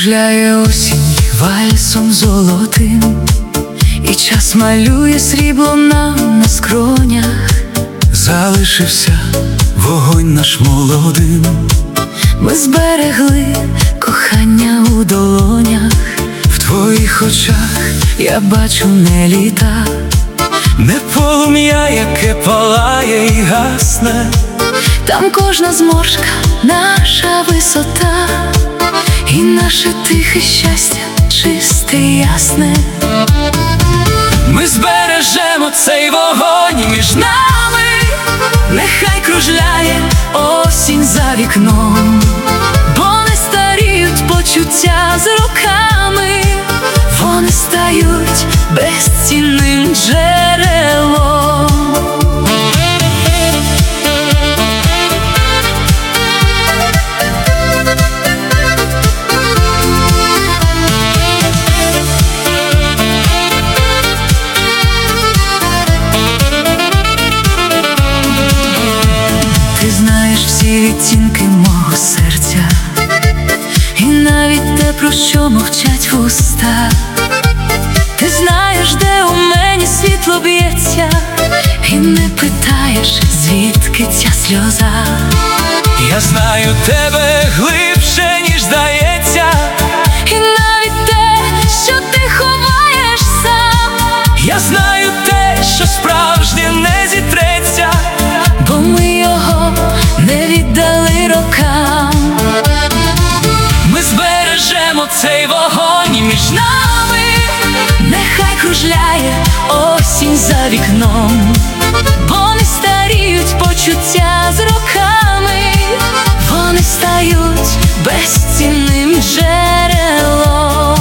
кружляє осінь вальсом золотим, і час малює срібло нам на скронях. Залишився вогонь наш молодим. Ми зберегли кохання у долонях. В твоїх очах Я бачу не літа, не полум'я, яке палає і гасне. там кожна зморшка наша висота, і наше тихе щастя чисте і ясне. Ми збережемо цей вогонь між нами. Нехай кружляє осінь за вікном, бо не старіють почуття з роками. Вони стають безцінним джерелом. Ти знаєш всі відтінки мого серця, і навіть те, про що мовчать вуста. Ти знаєш, де у мені світло б'ється, і не питаєш, звідки ця сльоза. Я знаю тебе глибше, ніж здається, І навіть те, що ти ховаєш сам. я знаю те, що справжнє не зітреться, Бо ми його не віддали рокам. ми збережемо цей вогонь між нами. Нехай кружляє осінь за вікном, бо не старіють почуття з роками. Вони стають безцінним джерелом.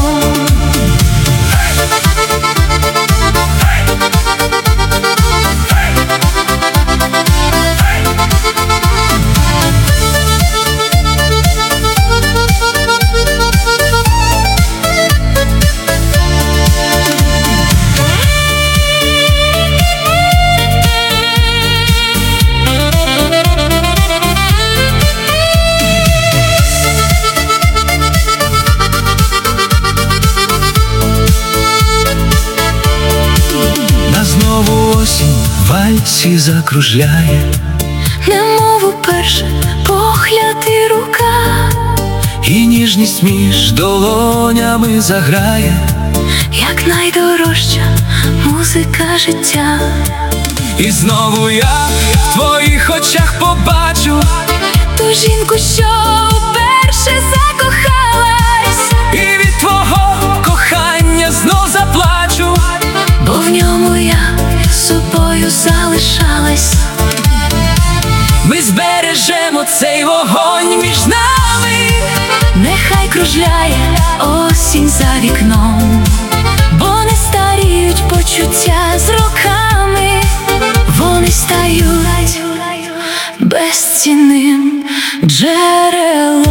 Знову осінь в вальсі закружляє, Немов уперше погляд і рука, і ніжність між долонями заграє, як найдорожча музика життя. і знову я в твоїх очах побачу Ту жінку, що вперше закохалась, і від твого кохання знов заплачу. бо в ньому я собою залишалась. Ми збережемо цей вогонь між нами. Нехай кружляє осінь за вікном, бо не старіють почуття з роками. Вони стають безцінним джерелом.